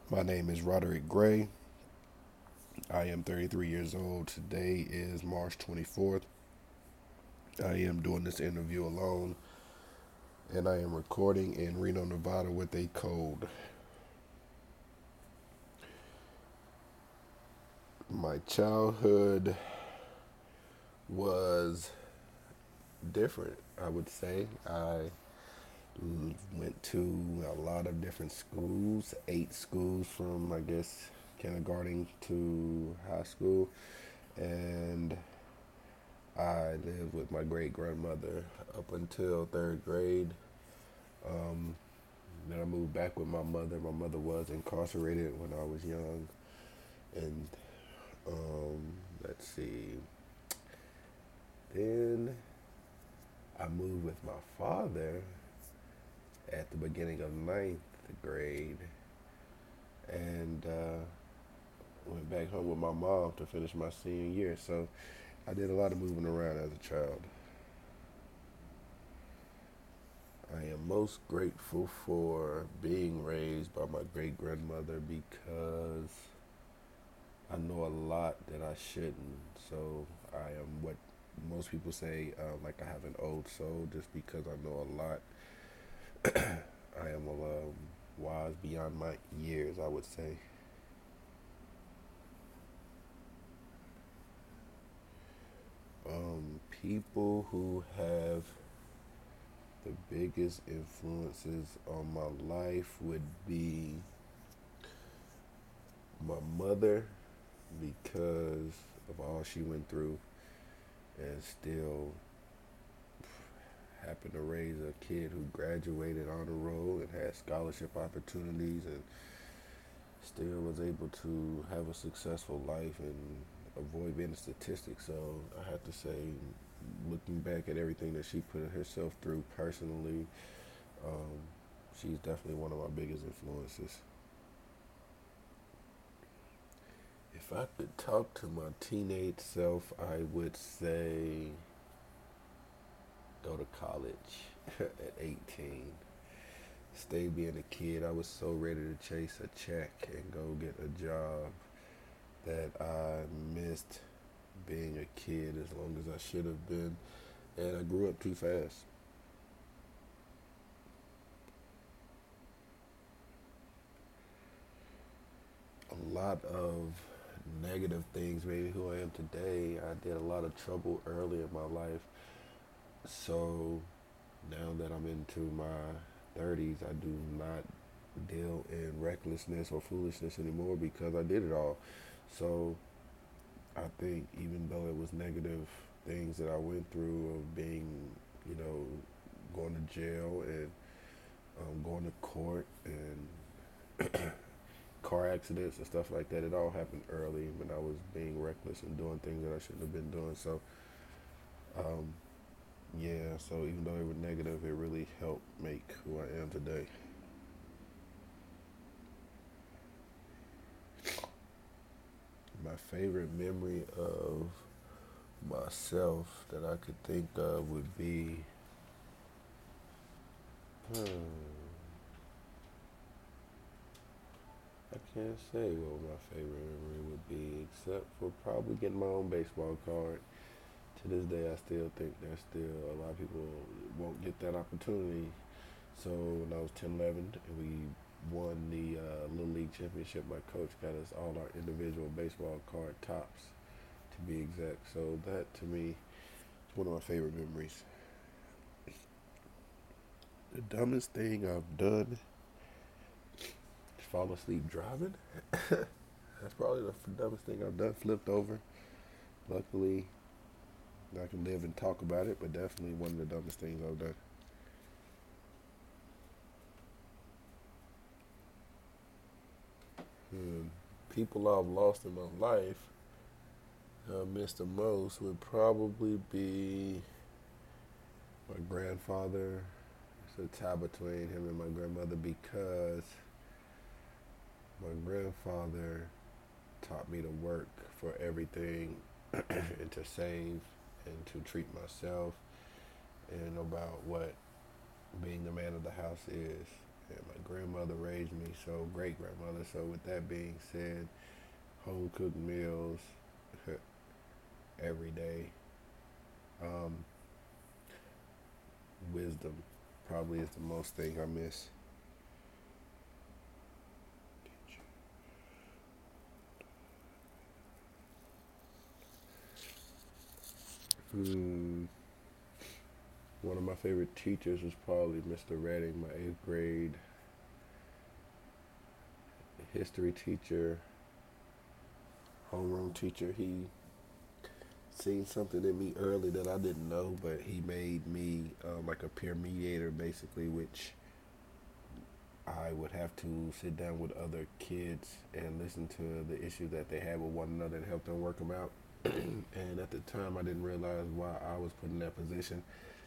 My name is Roderick Gray. I am 33 years old. Today is March 24th. I am doing this interview alone, and I am recording in Reno, Nevada with a cold. My childhood was different, I would say. I went to a lot of different schools, 8 schools from, I guess, kindergarten to high school, and I lived with my great grandmother up until third grade. Um, then I moved back with my mother. My mother was incarcerated when I was young, and um, let's see. Then I moved with my father at the beginning of ninth grade, and went back home with my mom to finish my senior year. So I did a lot of moving around as a child. I am most grateful for being raised by my great grandmother because I know a lot that I shouldn't. So I am what most people say, like I have an old soul just because I know a lot. I am wise beyond my years, I would say. People who have the biggest influences on my life would be my mother because of all she went through and still happened to raise a kid who graduated on the roll and had scholarship opportunities and still was able to have a successful life and avoid being a statistic. So I have to say, looking back at everything that she put herself through personally, um, she's definitely one of my biggest influences. If I could talk to my teenage self, I would say go to college at 18. Stay being a kid. I was so ready to chase a check and go get a job that I missed being a kid as long as I should have been. And I grew up too fast. A lot of negative things made me who I am today. I did a lot of trouble early in my life. So now that I'm into my 30s, I do not deal in recklessness or foolishness anymore because I did it all. So I think even though it was negative things that I went through of being, you know, going to jail and going to court and car accidents and stuff like that, it all happened early when I was being reckless and doing things that I shouldn't have been doing. So, um, yeah, so even though it was negative, it really helped make who I am today. My favorite memory of myself that I could think of would be, hmm, I can't say what my favorite memory would be, except for probably getting my own baseball card. To this day, I still think there's still a lot of people won't get that opportunity. So when I was 10, 11, and we won the Little League Championship, my coach got us all our individual baseball card tops, to be exact. So that, to me, is one of my favorite memories. The dumbest thing I've done is fall asleep driving. That's probably the dumbest thing I've done. Flipped over. Luckily, I can live and talk about it, but definitely one of the dumbest things I've done. Hmm. People I've lost in my life, I miss the most would probably be my grandfather. It's a tie between him and my grandmother because my grandfather taught me to work for everything and to save and to treat myself and about what being the man of the house is. and my grandmother raised me, so great grandmother. So with that being said, home cooked meals every day. Um, Wisdom probably is the most thing I miss. Hmm. One of my favorite teachers was probably Mr. Redding, my eighth grade history teacher, homeroom teacher. He seen something in me early that I didn't know, but he made me like a peer mediator, basically, which I would have to sit down with other kids and listen to the issues that they had with one another and help them work them out. And at the time, I didn't realize why I was put in that position.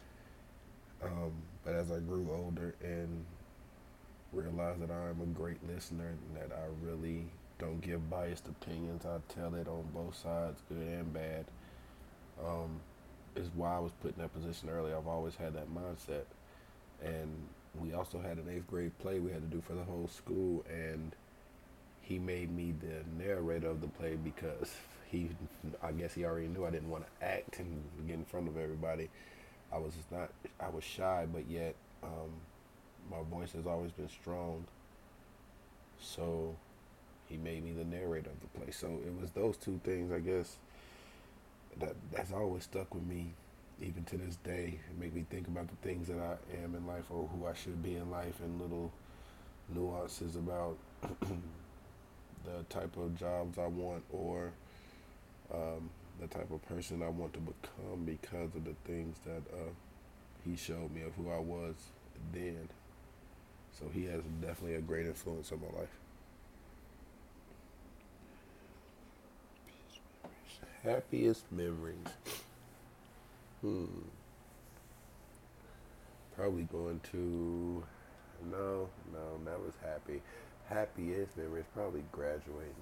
But as I grew older and realized that I am a great listener and that I really don't give biased opinions, I tell it on both sides, good and bad, um, is why I was put in that position early. I've always had that mindset. And we also had an eighth grade play we had to do for the whole school, and he made me the narrator of the play because I guess he already knew I didn't want to act and get in front of everybody. I was not, I was shy, but yet my voice has always been strong. So he made me the narrator of the play. So it was those two things, I guess, that's always stuck with me, even to this day. It make me think about the things that I am in life or who I should be in life, and little nuances about the type of jobs I want, or the type of person I want to become because of the things that he showed me of who I was then. So he has definitely a great influence on my life. Happiest memories. Hmm. Probably going to. No, that was happy. Happiest memories probably graduating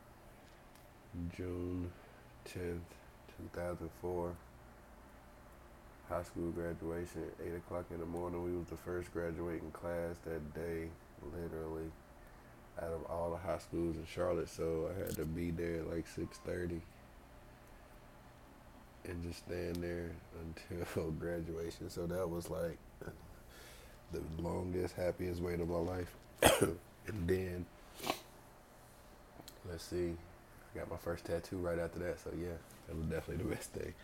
June 10th, 2004. High school graduation, 8 o'clock in the morning. We was the first graduating class that day, literally, out of all the high schools in Charlotte. So I had to be there at like 6:30 and just stand there until graduation. So that was like the longest, happiest wait of my life. And then, let's see, I got my first tattoo right after that. So yeah, that was definitely the best thing.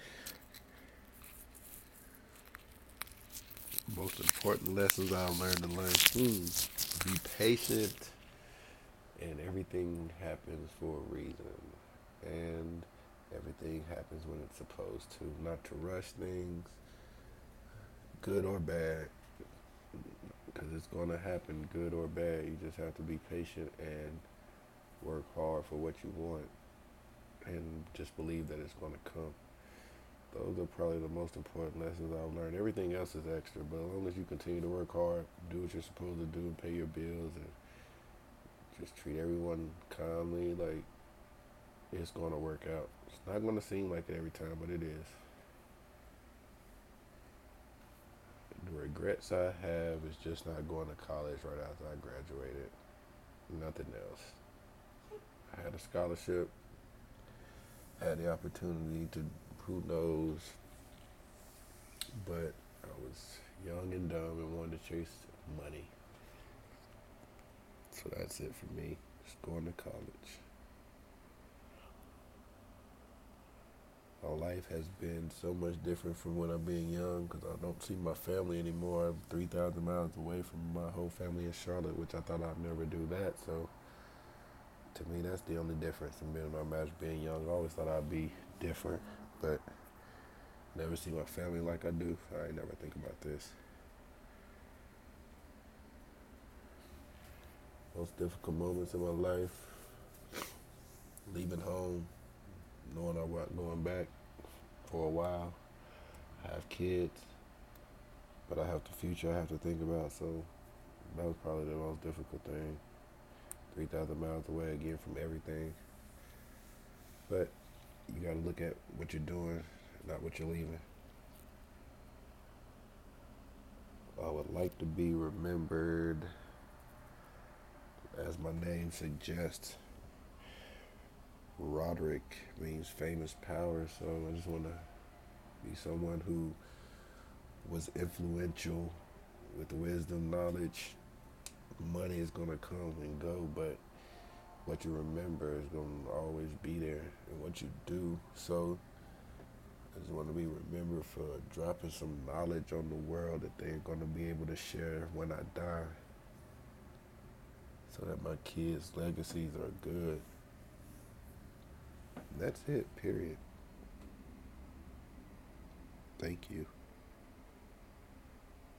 Most important lessons I've learned to learn. Be patient, and everything happens for a reason. And everything happens when it's supposed to. Not to rush things, good or bad, because it's going to happen, good or bad. You just have to be patient and work hard for what you want, and just believe that it's going to come. Those are probably the most important lessons I've learned. Everything else is extra, but as long as you continue to work hard, do what you're supposed to do, and pay your bills, and just treat everyone calmly, like, it's going to work out. It's not going to seem like it every time, but it is. The regrets I have is just not going to college right after I graduated. Nothing else. I had a scholarship, had the opportunity to, who knows, but I was young and dumb and wanted to chase money. So that's it for me. Just going to college. My life has been so much different from when I'm being young because I don't see my family anymore. I'm 3,000 miles away from my whole family in Charlotte, which I thought I'd never do that. So to me, that's the only difference in being my match being young. I always thought I'd be different, but never see my family like I do. I ain't never think about this. Most difficult moments in my life, leaving home, knowing I wasn't going back for a while. I have kids, but I have the future I have to think about. So that was probably the most difficult thing. 3,000 miles away again from everything. But you got to look at what you're doing, not what you're leaving. I would like to be remembered As my name suggests, Roderick means famous power, so I just want to be someone who was influential with wisdom, knowledge. Money is going to come and go, but what you remember is going to always be there and what you do. So I just want to be remembered for dropping some knowledge on the world that they're going to be able to share when I die so that my kids' legacies are good. That's it, period. Thank you.